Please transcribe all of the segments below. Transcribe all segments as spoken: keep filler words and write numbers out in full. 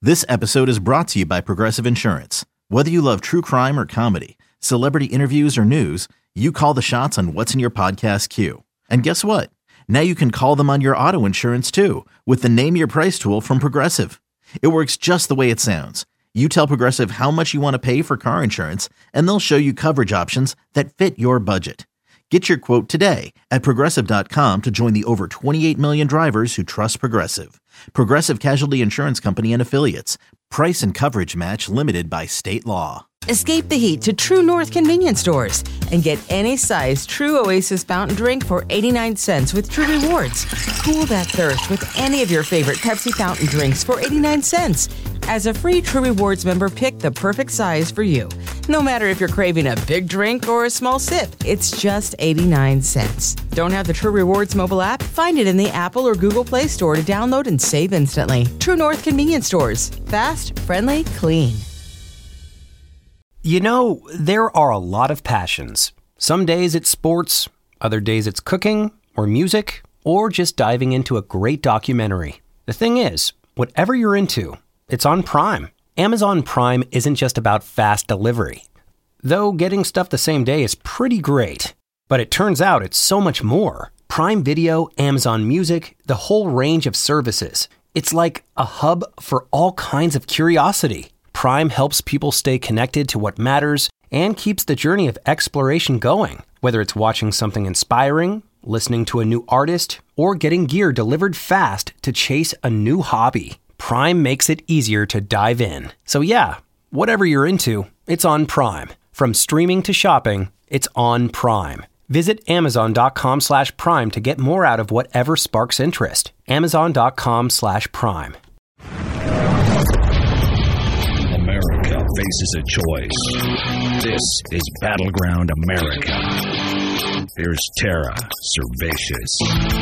This episode is brought to you by Progressive Insurance. Whether you love true crime or comedy, celebrity interviews or news, you call the shots on what's in your podcast queue. And guess what? Now you can call them on your auto insurance too with the Name Your Price tool from Progressive. It works just the way it sounds. You tell Progressive how much you want to pay for car insurance, and they'll show you coverage options that fit your budget. Get your quote today at Progressive dot com to join the over twenty-eight million drivers who trust Progressive. Progressive Casualty Insurance Company and Affiliates. Price and coverage match limited by state law. Escape the heat to True North convenience stores and get any size True Oasis fountain drink for eighty-nine cents with True Rewards. Cool that thirst with any of your favorite Pepsi fountain drinks for eighty-nine cents. As a free True Rewards member, pick the perfect size for you. No matter if you're craving a big drink or a small sip, it's just eighty-nine cents. Don't have the True Rewards mobile app? Find it in the Apple or Google Play Store to download and save instantly. True North convenience stores. Fast, friendly, clean. You know, there are a lot of passions. Some days it's sports, other days it's cooking, or music, or just diving into a great documentary. The thing is, whatever you're into, it's on Prime. Amazon Prime isn't just about fast delivery. Though getting stuff the same day is pretty great. But it turns out it's so much more. Prime Video, Amazon Music, the whole range of services. It's like a hub for all kinds of curiosity. Prime helps people stay connected to what matters and keeps the journey of exploration going. Whether it's watching something inspiring, listening to a new artist, or getting gear delivered fast to chase a new hobby, Prime makes it easier to dive in. So yeah, whatever you're into, it's on Prime. From streaming to shopping, it's on Prime. Visit Amazon.com slash Prime to get more out of whatever sparks interest. Amazon.com slash Prime. America faces a choice. This is Battleground America. Here's Tara Servatius.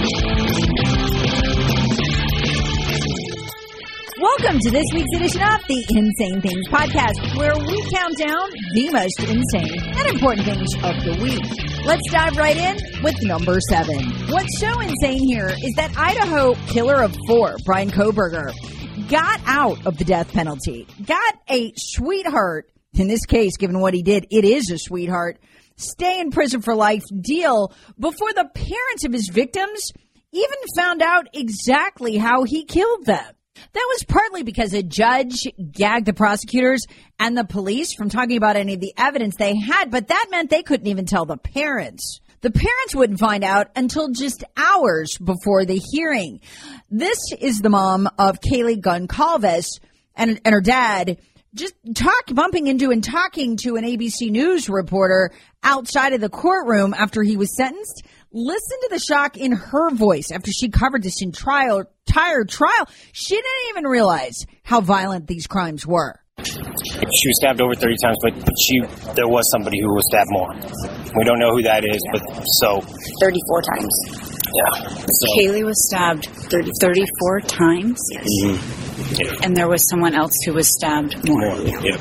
Welcome to this week's edition of the Insane Things Podcast, where we count down the most insane and important things of the week. Let's dive right in with number seven. What's so insane here is that Idaho killer of four, Bryan Kohberger, got out of the death penalty, got a sweetheart, in this case, given what he did, it is a sweetheart, stay in prison for life deal before the parents of his victims even found out exactly how he killed them. That was partly because a judge gagged the prosecutors and the police from talking about any of the evidence they had, but that meant they couldn't even tell the parents. The parents wouldn't find out until just hours before the hearing. This is the mom of Kaylee Goncalves and, and her dad just talk, bumping into and talking to an A B C News reporter outside of the courtroom after he was sentenced. Listen to the shock in her voice after she covered this entire entire trial. She didn't even realize how violent these crimes were. She was stabbed over thirty times, but she there was somebody who was stabbed more. We don't know who that is, but so... thirty-four times. Yeah. So. Kaylee was stabbed thirty, thirty-four times? Yes. Mm-hmm. Yeah. And there was someone else who was stabbed more. more. Yeah.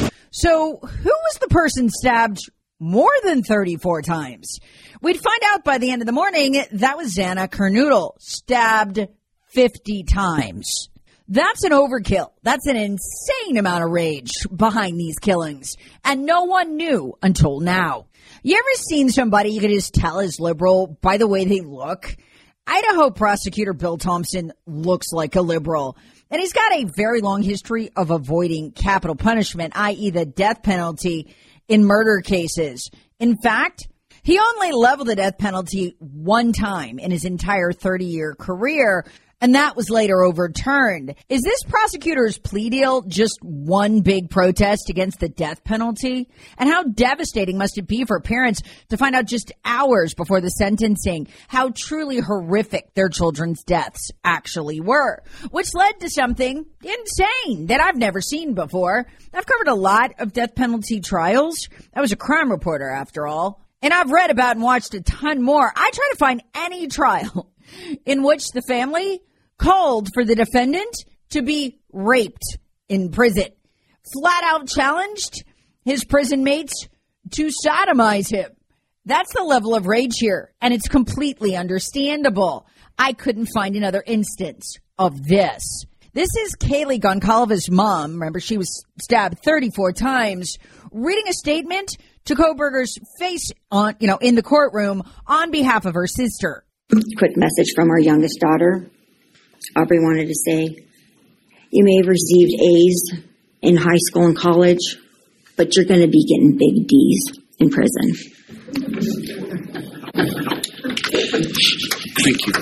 So who was the person stabbed more than thirty-four times? We'd find out by the end of the morning that was Xana Kernodle, stabbed fifty times. That's an overkill. That's an insane amount of rage behind these killings. And no one knew until now. You ever seen somebody you could just tell is liberal by the way they look? Idaho prosecutor Bill Thompson looks like a liberal. And he's got a very long history of avoiding capital punishment, that is the death penalty in murder cases. In fact, he only leveled the death penalty one time in his entire thirty-year career, and that was later overturned. Is this prosecutor's plea deal just one big protest against the death penalty? And how devastating must it be for parents to find out just hours before the sentencing how truly horrific their children's deaths actually were? Which led to something insane that I've never seen before. I've covered a lot of death penalty trials. I was a crime reporter, after all. And I've read about and watched a ton more. I try to find any trial in which the family called for the defendant to be raped in prison, flat out challenged his prison mates to sodomize him. That's the level of rage here, and it's completely understandable. I couldn't find another instance of this. This is Kaylee Goncalves' mom. Remember, she was stabbed thirty-four times, reading a statement to Kohberger's face on, you know, in the courtroom on behalf of her sister. Quick message from our youngest daughter. Aubrey wanted to say, you may have received A's in high school and college, but you're going to be getting big D's in prison. Thank you.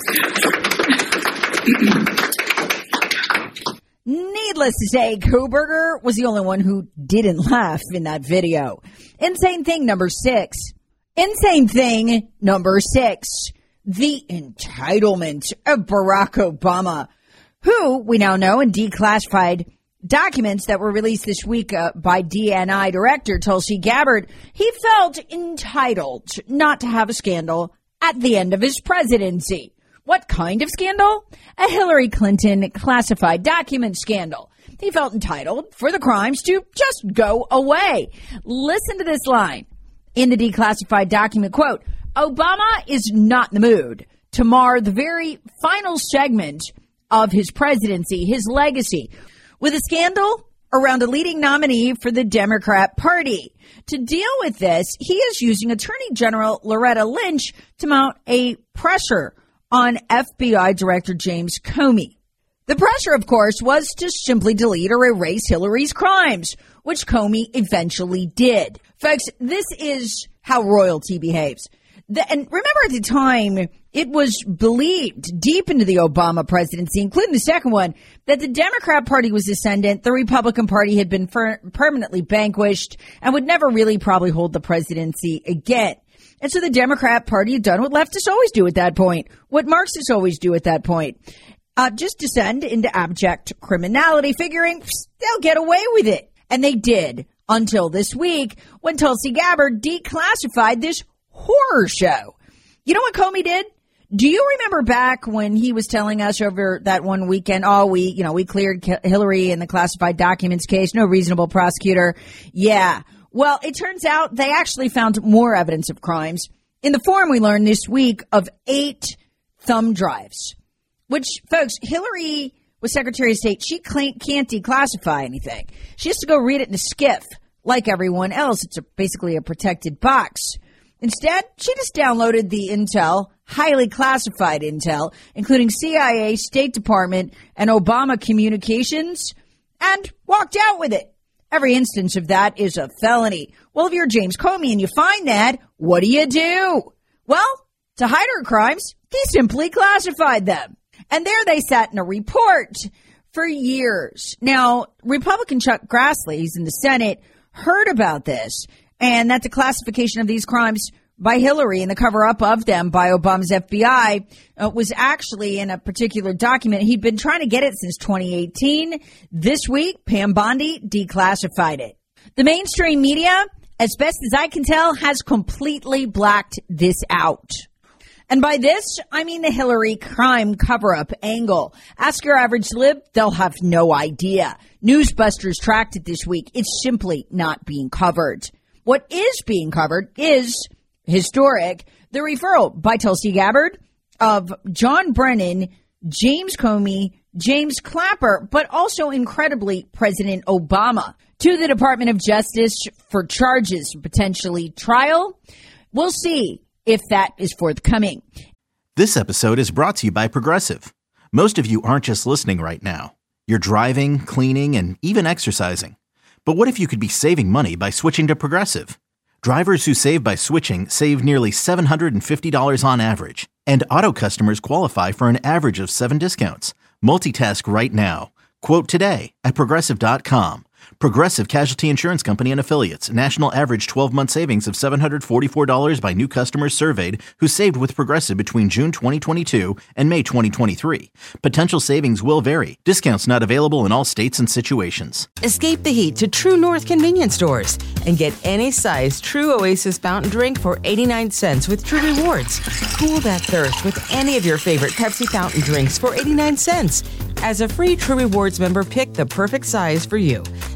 Needless to say, Kohberger was the only one who didn't laugh in that video. Insane thing number six. Insane thing number six. The entitlement of Barack Obama, who we now know in declassified documents that were released this week uh, by D N I Director Tulsi Gabbard, he felt entitled not to have a scandal at the end of his presidency. What kind of scandal? A Hillary Clinton classified document scandal. He felt entitled for the crimes to just go away. Listen to this line in the declassified document, quote, Obama is not in the mood to mar the very final segment of his presidency, his legacy, with a scandal around a leading nominee for the Democrat Party. To deal with this, he is using Attorney General Loretta Lynch to mount a pressure on F B I Director James Comey. The pressure, of course, was to simply delete or erase Hillary's crimes, which Comey eventually did. Folks, this is how royalty behaves. The, and remember at the time, it was believed deep into the Obama presidency, including the second one, that the Democrat Party was ascendant, the Republican Party had been fer- permanently vanquished, and would never really probably hold the presidency again. And so the Democrat Party had done what leftists always do at that point, what Marxists always do at that point, uh, just descend into abject criminality, figuring they'll get away with it. And they did, until this week, when Tulsi Gabbard declassified this horror show. You know what Comey did? Do you remember back when he was telling us over that one weekend, oh, we, you know, we cleared Hillary in the classified documents case, no reasonable prosecutor. Yeah. Well, it turns out they actually found more evidence of crimes in the form we learned this week of eight thumb drives, which, folks, Hillary was Secretary of State. She can't declassify anything. She has to go read it in a skiff like everyone else. It's a, basically a protected box. Instead, she just downloaded the intel, highly classified intel, including C I A, State Department, and Obama communications, and walked out with it. Every instance of that is a felony. Well, if you're James Comey and you find that, what do you do? Well, to hide her crimes, he simply classified them. And there they sat in a report for years. Now, Republican Chuck Grassley, he's in the Senate, heard about this, and that the classification of these crimes by Hillary and the cover-up of them by Obama's F B I uh, was actually in a particular document. He'd been trying to get it since twenty eighteen. This week, Pam Bondi declassified it. The mainstream media, as best as I can tell, has completely blacked this out. And by this, I mean the Hillary crime cover-up angle. Ask your average lib, they'll have no idea. Newsbusters tracked it this week. It's simply not being covered. What is being covered is historic, the referral by Tulsi Gabbard of John Brennan, James Comey, James Clapper, but also incredibly President Obama to the Department of Justice for charges, potentially trial. We'll see if that is forthcoming. This episode is brought to you by Progressive. Most of you aren't just listening right now. You're driving, cleaning, and even exercising. But what if you could be saving money by switching to Progressive? Drivers who save by switching save nearly seven hundred fifty dollars on average. And auto customers qualify for an average of seven discounts. Multitask right now. Quote today at Progressive dot com. Progressive Casualty Insurance Company and Affiliates. National average twelve-month savings of seven hundred forty-four dollars by new customers surveyed who saved with Progressive between June twenty twenty-two and May twenty twenty-three. Potential savings will vary. Discounts not available in all states and situations. Escape the heat to True North convenience stores and get any size True Oasis fountain drink for eighty-nine cents with True Rewards. Cool that thirst with any of your favorite Pepsi fountain drinks for eighty-nine cents. As a free True Rewards member, pick the perfect size for you.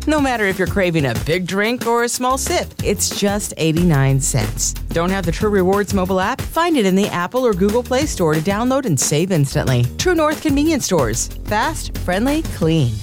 No matter if you're craving a big drink or a small sip, it's just eighty-nine cents. Don't have the True Rewards mobile app? Find it in the Apple or Google Play Store to download and save instantly. True North Convenience Stores. Fast, friendly, clean.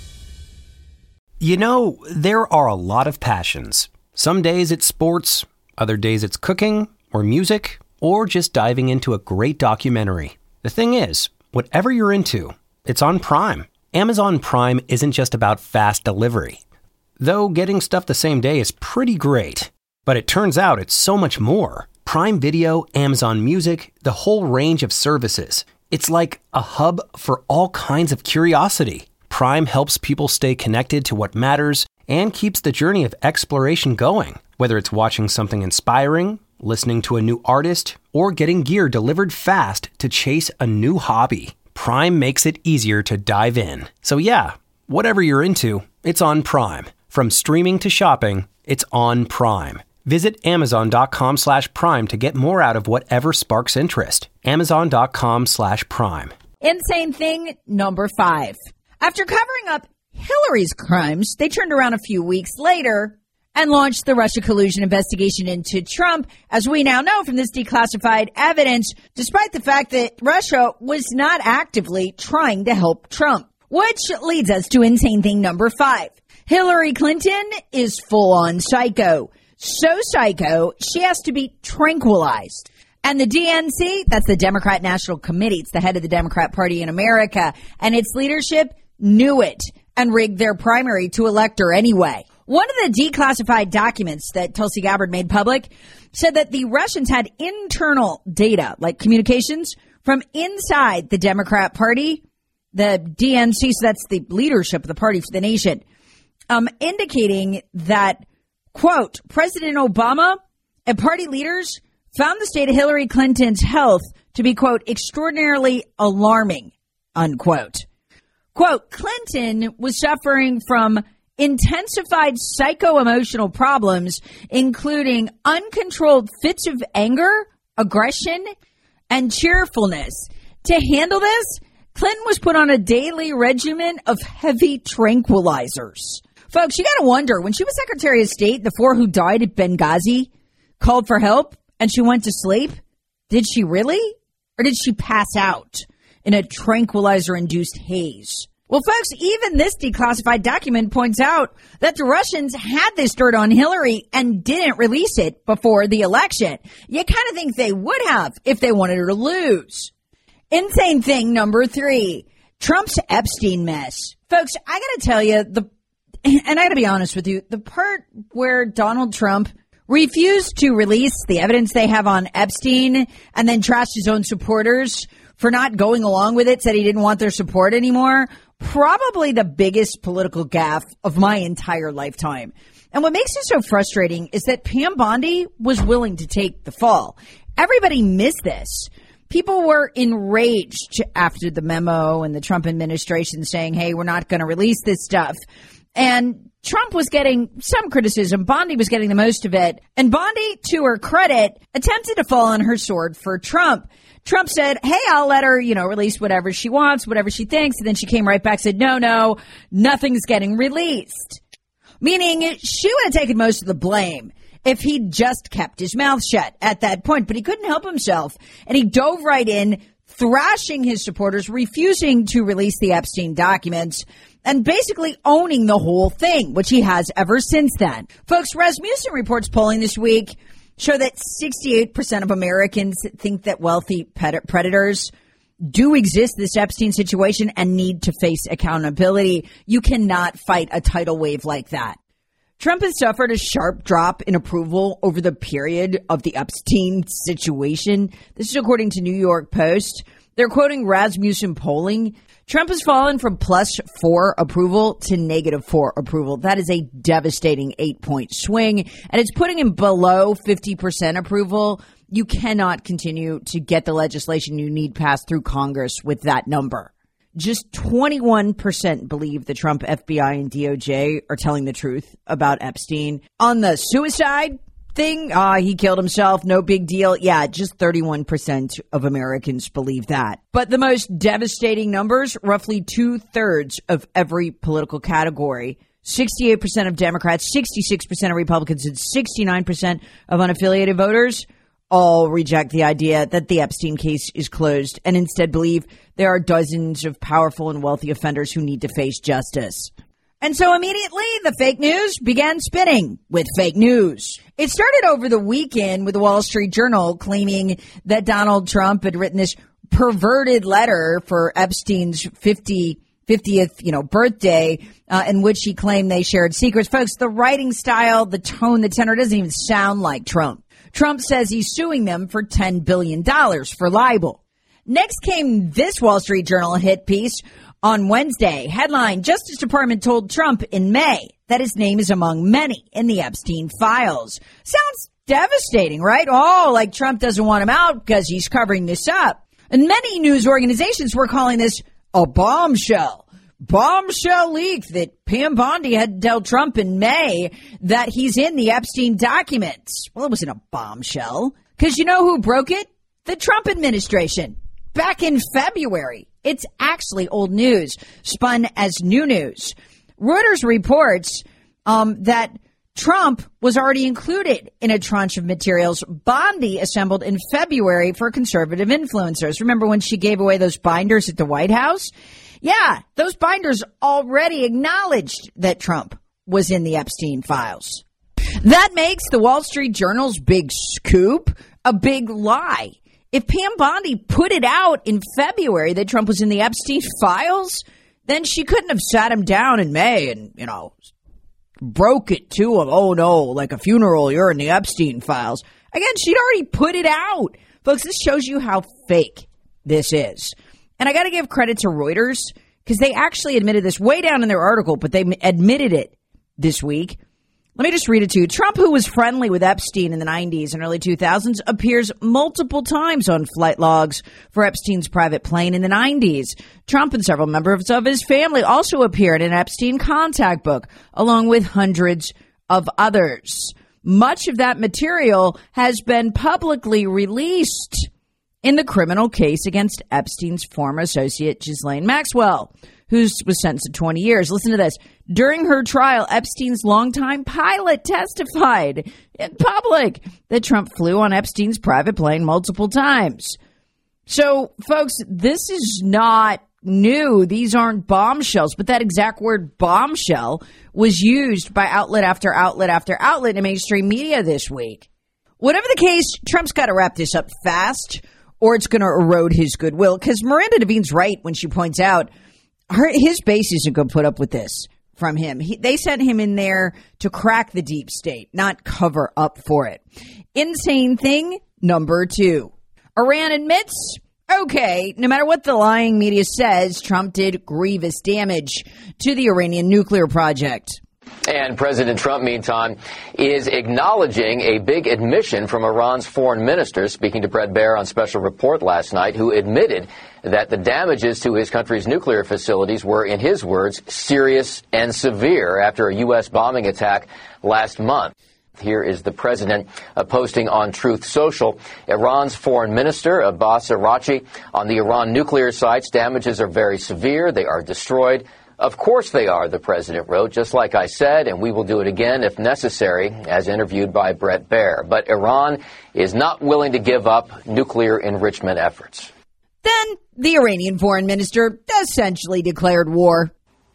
You know, there are a lot of passions. Some days it's sports, other days it's cooking or music, or just diving into a great documentary. The thing is, whatever you're into, it's on Prime. Amazon Prime isn't just about fast delivery. Though getting stuff the same day is pretty great. But it turns out it's so much more. Prime Video, Amazon Music, the whole range of services. It's like a hub for all kinds of curiosity. Prime helps people stay connected to what matters and keeps the journey of exploration going. Whether it's watching something inspiring, listening to a new artist, or getting gear delivered fast to chase a new hobby. Prime makes it easier to dive in. So yeah, whatever you're into, it's on Prime. From streaming to shopping, it's on Prime. Visit amazon.com slash prime to get more out of whatever sparks interest. Amazon.com slash prime. Insane thing number five. After covering up Hillary's crimes, they turned around a few weeks later and launched the Russia collusion investigation into Trump, as we now know from this declassified evidence, despite the fact that Russia was not actively trying to help Trump. Which leads us to insane thing number five. Hillary Clinton is full-on psycho. So psycho, she has to be tranquilized. And the D N C, that's the Democrat National Committee, it's the head of the Democrat Party in America, and its leadership knew it and rigged their primary to elect her anyway. One of the declassified documents that Tulsi Gabbard made public said that the Russians had internal data, like communications, from inside the Democrat Party, the D N C, so that's the leadership of the party for the nation, um, indicating that, quote, President Obama and party leaders found the state of Hillary Clinton's health to be, quote, extraordinarily alarming, unquote. Quote, Clinton was suffering from intensified psycho-emotional problems, including uncontrolled fits of anger, aggression, and cheerfulness. To handle this, Clinton was put on a daily regimen of heavy tranquilizers. Folks, you got to wonder, when she was Secretary of State, the four who died at Benghazi called for help and she went to sleep, did she really? Or did she pass out in a tranquilizer-induced haze? Well, folks, even this declassified document points out that the Russians had this dirt on Hillary and didn't release it before the election. You kind of think they would have if they wanted her to lose. Insane thing number three, Trump's Epstein mess. Folks, I got to tell you, the and I got to be honest with you, the part where Donald Trump refused to release the evidence they have on Epstein and then trashed his own supporters for not going along with it, said he didn't want their support anymore, probably the biggest political gaffe of my entire lifetime. And what makes it so frustrating is that Pam Bondi was willing to take the fall. Everybody missed this. People were enraged after the memo and the Trump administration saying, hey, we're not going to release this stuff. And Trump was getting some criticism. Bondi was getting the most of it. And Bondi, to her credit, attempted to fall on her sword for Trump. Trump said, hey, I'll let her, you know, release whatever she wants, whatever she thinks. And then she came right back, said, no, no, nothing's getting released. Meaning she would have taken most of the blame if he'd just kept his mouth shut at that point. But he couldn't help himself. And he dove right in, thrashing his supporters, refusing to release the Epstein documents, and basically owning the whole thing, which he has ever since then. Folks, Rasmussen reports polling this week show that sixty-eight percent of Americans think that wealthy predators do exist, this Epstein situation, and need to face accountability. You cannot fight a tidal wave like that. Trump has suffered a sharp drop in approval over the period of the Epstein situation. This is according to New York Post. They're quoting Rasmussen polling. Trump has fallen from plus four approval to negative four approval. That is a devastating eight-point swing, and it's putting him below fifty percent approval. You cannot continue to get the legislation you need passed through Congress with that number. Just twenty-one percent believe the Trump F B I and D O J are telling the truth about Epstein. On the suicide thing, uh, he killed himself, no big deal. Yeah, just thirty-one percent of Americans believe that. But the most devastating numbers, roughly two-thirds of every political category sixty-eight percent of Democrats, sixty-six percent of Republicans, and sixty-nine percent of unaffiliated voters all reject the idea that the Epstein case is closed and instead believe there are dozens of powerful and wealthy offenders who need to face justice. And so immediately the fake news began spinning with fake news. It started over the weekend with the Wall Street Journal claiming that Donald Trump had written this perverted letter for Epstein's fiftieth, you know, birthday, uh, in which he claimed they shared secrets. Folks, the writing style, the tone, the tenor doesn't even sound like Trump. Trump says he's suing them for ten billion dollars for libel. Next came this Wall Street Journal hit piece on Wednesday. Headline, Justice Department told Trump in May that his name is among many in the Epstein files. Sounds devastating, right? Oh, like Trump doesn't want him out because he's covering this up. And many news organizations were calling this a bombshell. Bombshell leak that Pam Bondi had told Trump in May that he's in the Epstein documents. Well, it wasn't a bombshell because you know who broke it? The Trump administration back in February. It's actually old news spun as new news. Reuters reports um, that Trump was already included in a tranche of materials Bondi assembled in February for conservative influencers. Remember when she gave away those binders at the White House? Yeah, those binders already acknowledged that Trump was in the Epstein files. That makes the Wall Street Journal's big scoop a big lie. If Pam Bondi put it out in February that Trump was in the Epstein files, then she couldn't have sat him down in May and, you know, broke it to him. Oh, no, like a funeral, you're in the Epstein files. Again, she'd already put it out. Folks, this shows you how fake this is. And I got to give credit to Reuters because they actually admitted this way down in their article, but they admitted it this week. Let me just read it to you. Trump, who was friendly with Epstein in the nineties and early two thousands, appears multiple times on flight logs for Epstein's private plane in the nineties. Trump and several members of his family also appear in an Epstein contact book, along with hundreds of others. Much of that material has been publicly released in the criminal case against Epstein's former associate, Ghislaine Maxwell, who was sentenced to twenty years. Listen to this. During her trial, Epstein's longtime pilot testified in public that Trump flew on Epstein's private plane multiple times. So, folks, this is not new. These aren't bombshells, but that exact word bombshell was used by outlet after outlet after outlet in mainstream media this week. Whatever the case, Trump's got to wrap this up fast, or it's going to erode his goodwill. Because Miranda Devine's right when she points out her, his base isn't going to put up with this from him. He, they sent him in there to crack the deep state, not cover up for it. Insane thing number two. Iran admits, okay, no matter what the lying media says, Trump did grievous damage to the Iranian nuclear project. And President Trump, meantime, is acknowledging a big admission from Iran's foreign minister, speaking to Bret Baier on Special Report last night, who admitted that the damages to his country's nuclear facilities were, in his words, serious and severe after a U S bombing attack last month. Here is the president uh, posting on Truth Social. Iran's foreign minister, Abbas Araghchi, on the Iran nuclear sites, damages are very severe. They are destroyed. Of course they are, the president wrote, just like I said, and we will do it again if necessary, as interviewed by Bret Baier. But Iran is not willing to give up nuclear enrichment efforts. Then the Iranian foreign minister essentially declared war.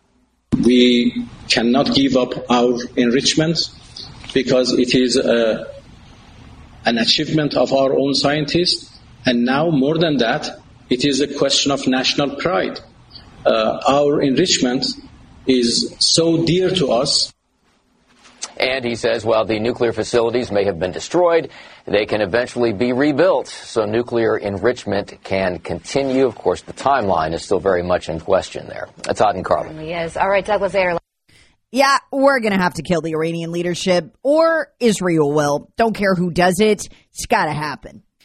We cannot give up our enrichment because it is a, an achievement of our own scientists. And now, more than that, it is a question of national pride. Uh, our enrichment is so dear to us. And he says, while the nuclear facilities may have been destroyed, they can eventually be rebuilt. So nuclear enrichment can continue. Of course, the timeline is still very much in question there. That's Todd and Carla. Yes. All right, Douglas Air. Yeah, we're going to have to kill the Iranian leadership, or Israel will. Don't care who does it. It's got to happen.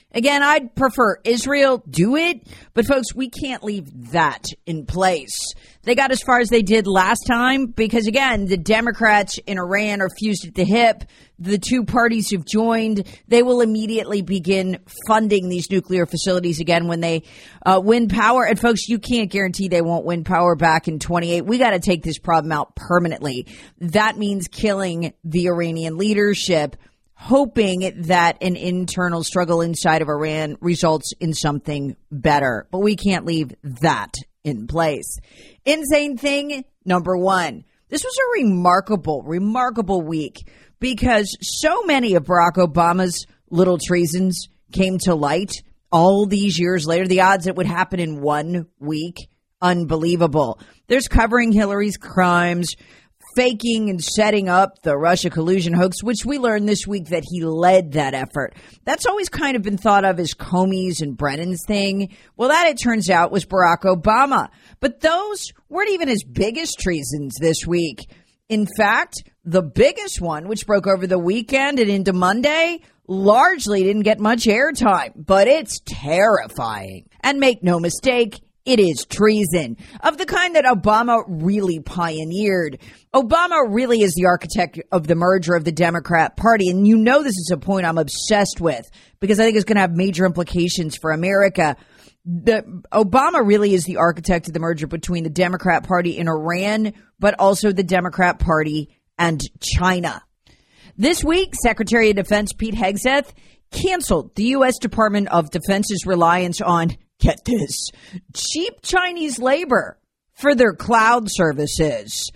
Again, I'd prefer Israel do it, but folks, we can't leave that in place. They got as far as they did last time because, again, the Democrats in Iran are fused at the hip. The two parties who've joined, they will immediately begin funding these nuclear facilities again when they uh, win power. And folks, you can't guarantee they won't win power back in twenty-eight. We got to take this problem out permanently. That means killing the Iranian leadership, hoping that an internal struggle inside of Iran results in something better. But we can't leave that in place. Insane thing number one. This was a remarkable, remarkable week because so many of Barack Obama's little treasons came to light all these years later. The odds it would happen in one week, unbelievable. There's covering Hillary's crimes, faking and setting up the Russia collusion hoax, which we learned this week that he led that effort. That's always kind of been thought of as Comey's and Brennan's thing. Well, that, it turns out, was Barack Obama. But those weren't even his biggest treasons this week. In fact, the biggest one, which broke over the weekend and into Monday, largely didn't get much airtime, but it's terrifying. And make no mistake, it is treason of the kind that Obama really pioneered. Obama really is the architect of the merger of the Democrat Party. And you know this is a point I'm obsessed with because I think it's going to have major implications for America. The, Obama really is the architect of the merger between the Democrat Party in Iran, but also the Democrat Party and China. This week, Secretary of Defense Pete Hegseth canceled the U S Department of Defense's reliance on, get this, cheap Chinese labor for their cloud services.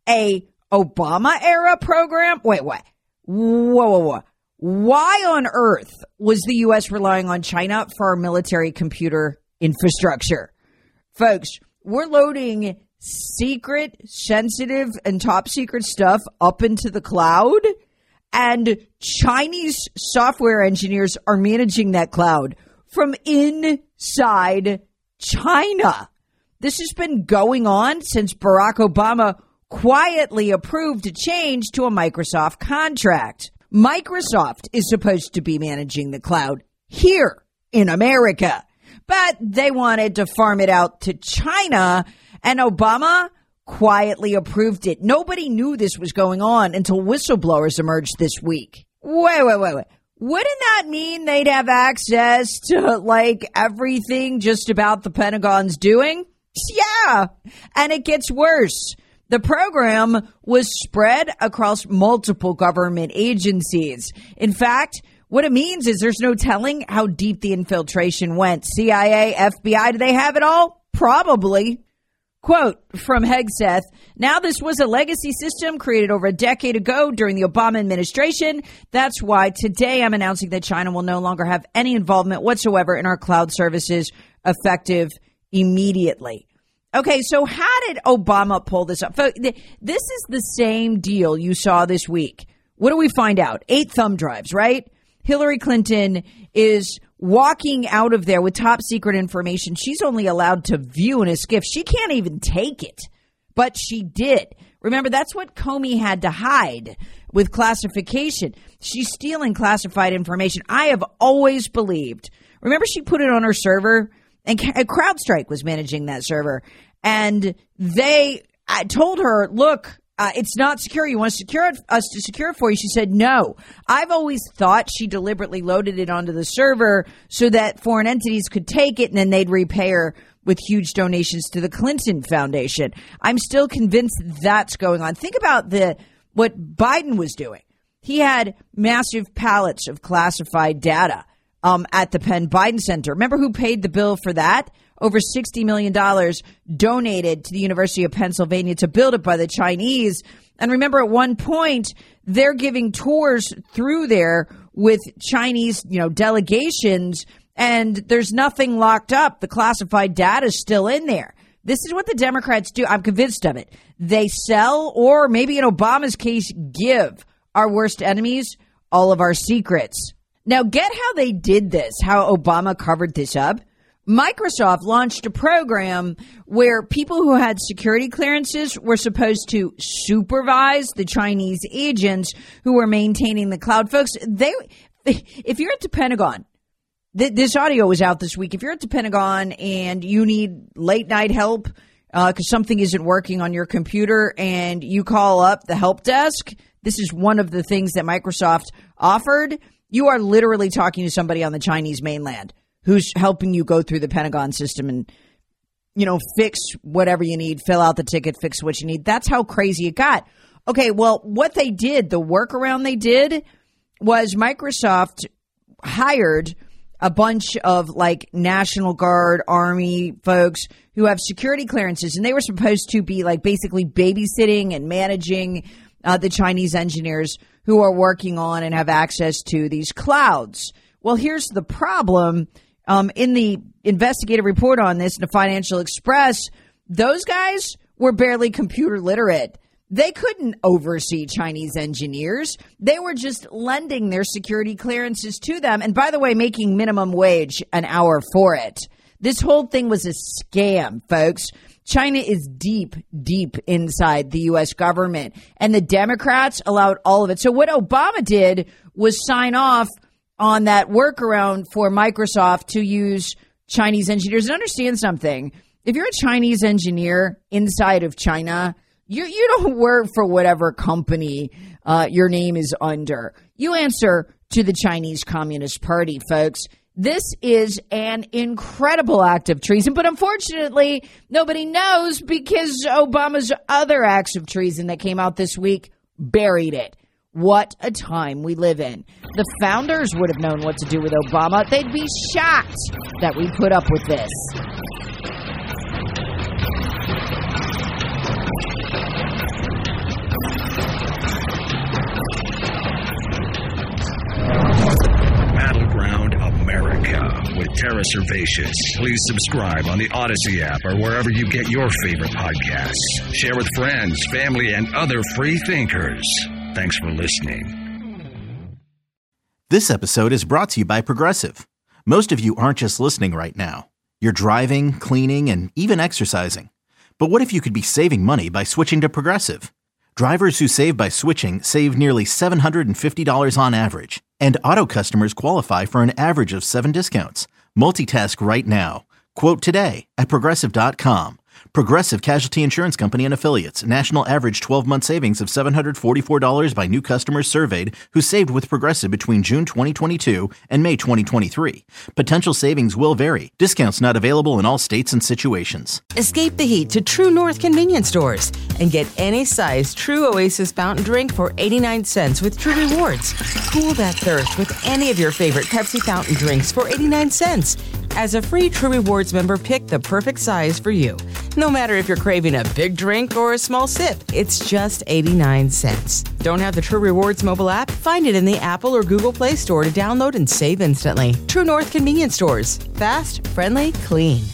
A Obama-era program? Wait, wait. Whoa, whoa, whoa. Why on earth was the U S relying on China for our military computer infrastructure? Folks, we're loading secret, sensitive, and top secret stuff up into the cloud, and Chinese software engineers are managing that cloud from inside China. This has been going on since Barack Obama quietly approved a change to a Microsoft contract. Microsoft is supposed to be managing the cloud here in America, but they wanted to farm it out to China, and Obama quietly approved it. Nobody knew this was going on until whistleblowers emerged this week. Wait, wait, wait, wait. Wouldn't that mean they'd have access to, like, everything just about the Pentagon's doing? Yeah, and it gets worse. The program was spread across multiple government agencies. In fact, what it means is there's no telling how deep the infiltration went. C I A, F B I, do they have it all? Probably. Quote from Hegseth, now this was a legacy system created over a decade ago during the Obama administration. That's why today I'm announcing that China will no longer have any involvement whatsoever in our cloud services, effective immediately. Okay, so how did Obama pull this up? This is the same deal you saw this week. What do we find out? Eight thumb drives, right? Hillary Clinton is walking out of there with top secret information she's only allowed to view in a skiff. She can't even take it, but she did. Remember, that's what Comey had to hide with classification. She's stealing classified information. I have always believed. Remember, she put it on her server, and CrowdStrike was managing that server, and they I told her, look, Uh, it's not secure. You want to secure it, us to secure it for you? She said, no. I've always thought she deliberately loaded it onto the server so that foreign entities could take it and then they'd repay her with huge donations to the Clinton Foundation. I'm still convinced that's going on. Think about the what Biden was doing. He had massive pallets of classified data um, at the Penn Biden Center. Remember who paid the bill for that? Over sixty million dollars donated to the University of Pennsylvania to build it by the Chinese. And remember, at one point, they're giving tours through there with Chinese, you know, delegations, and there's nothing locked up. The classified data is still in there. This is what the Democrats do. I'm convinced of it. They sell, or maybe in Obama's case, give our worst enemies all of our secrets. Now, get how they did this, how Obama covered this up. Microsoft launched a program where people who had security clearances were supposed to supervise the Chinese agents who were maintaining the cloud. Folks, they, if you're at the Pentagon, th- this audio was out this week. If you're at the Pentagon and you need late night help because uh, something isn't working on your computer and you call up the help desk, this is one of the things that Microsoft offered. You are literally talking to somebody on the Chinese mainland who's helping you go through the Pentagon system and, you know, fix whatever you need, fill out the ticket, fix what you need. That's how crazy it got. Okay, well, what they did, the workaround they did was Microsoft hired a bunch of like National Guard, Army folks who have security clearances, and they were supposed to be like basically babysitting and managing uh, the Chinese engineers who are working on and have access to these clouds. Well, here's the problem. Um, in the investigative report on this, in the Financial Express, those guys were barely computer literate. They couldn't oversee Chinese engineers. They were just lending their security clearances to them. And by the way, making minimum wage an hour for it. This whole thing was a scam, folks. China is deep, deep inside the U S government, and the Democrats allowed all of it. So what Obama did was sign off on that workaround for Microsoft to use Chinese engineers. And understand something. If you're a Chinese engineer inside of China, you, you don't work for whatever company uh, your name is under. You answer to the Chinese Communist Party, folks. This is an incredible act of treason, but unfortunately, nobody knows because Obama's other acts of treason that came out this week buried it. What a time we live in. The founders would have known what to do with Obama. They'd be shocked that we put up with this. Battleground America with Tara Servatius. Please subscribe on the Odyssey app or wherever you get your favorite podcasts. Share with friends, family, and other free thinkers. Thanks for listening. This episode is brought to you by Progressive. Most of you aren't just listening right now. You're driving, cleaning, and even exercising. But what if you could be saving money by switching to Progressive? Drivers who save by switching save nearly seven hundred fifty dollars on average. And auto customers qualify for an average of seven discounts. Multitask right now. Quote today at Progressive dot com. Progressive Casualty Insurance Company and Affiliates. National average twelve-month savings of seven hundred forty-four dollars by new customers surveyed who saved with Progressive between June twenty twenty-two and May twenty twenty-three. Potential savings will vary. Discounts not available in all states and situations. Escape the heat to True North convenience stores and get any size True Oasis fountain drink for eighty-nine cents with True Rewards. Cool that thirst with any of your favorite Pepsi fountain drinks for eighty-nine cents. As a free True Rewards member, pick the perfect size for you. No matter if you're craving a big drink or a small sip, it's just eighty-nine cents. Don't have the True Rewards mobile app? Find it in the Apple or Google Play Store to download and save instantly. True North convenience stores. Fast, friendly, clean.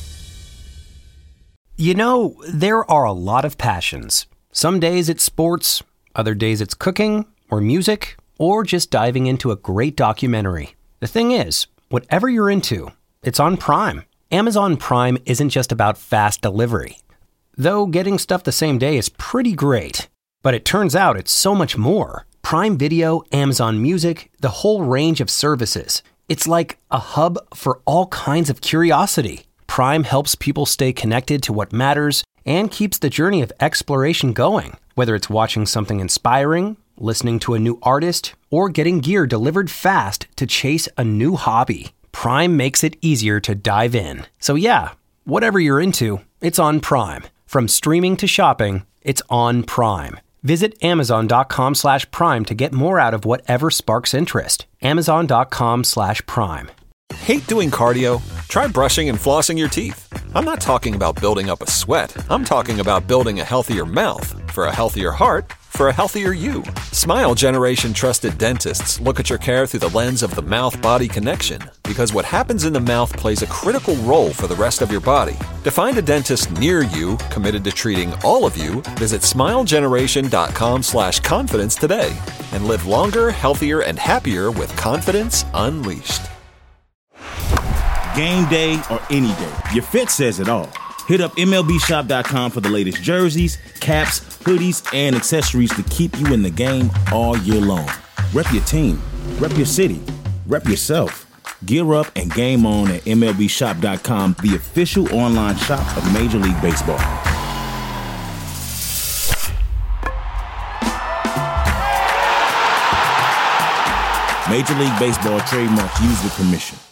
You know, there are a lot of passions. Some days it's sports, other days it's cooking or music, or just diving into a great documentary. The thing is, whatever you're into, it's on Prime. Amazon Prime isn't just about fast delivery. Though getting stuff the same day is pretty great. But it turns out it's so much more. Prime Video, Amazon Music, the whole range of services. It's like a hub for all kinds of curiosity. Prime helps people stay connected to what matters and keeps the journey of exploration going. Whether it's watching something inspiring, listening to a new artist, or getting gear delivered fast to chase a new hobby. Prime makes it easier to dive in. So yeah, whatever you're into, it's on Prime. From streaming to shopping, it's on Prime. Visit Amazon.com slash Prime to get more out of whatever sparks interest. Amazon.com slash Prime. Hate doing cardio? Try brushing and flossing your teeth. I'm not talking about building up a sweat. I'm talking about building a healthier mouth. For a healthier heart, for a healthier you. Smile Generation trusted dentists look at your care through the lens of the mouth-body connection, because what happens in the mouth plays a critical role for the rest of your body. To find a dentist near you committed to treating all of you, visit smilegeneration.com slash confidence today and live longer, healthier, and happier with confidence unleashed. Game day or any day, your fit says it all. Hit up M L B shop dot com for the latest jerseys, caps, hoodies, and accessories to keep you in the game all year long. Rep your team, rep your city, rep yourself. Gear up and game on at M L B shop dot com, the official online shop of Major League Baseball. Major League Baseball trademarks used with permission.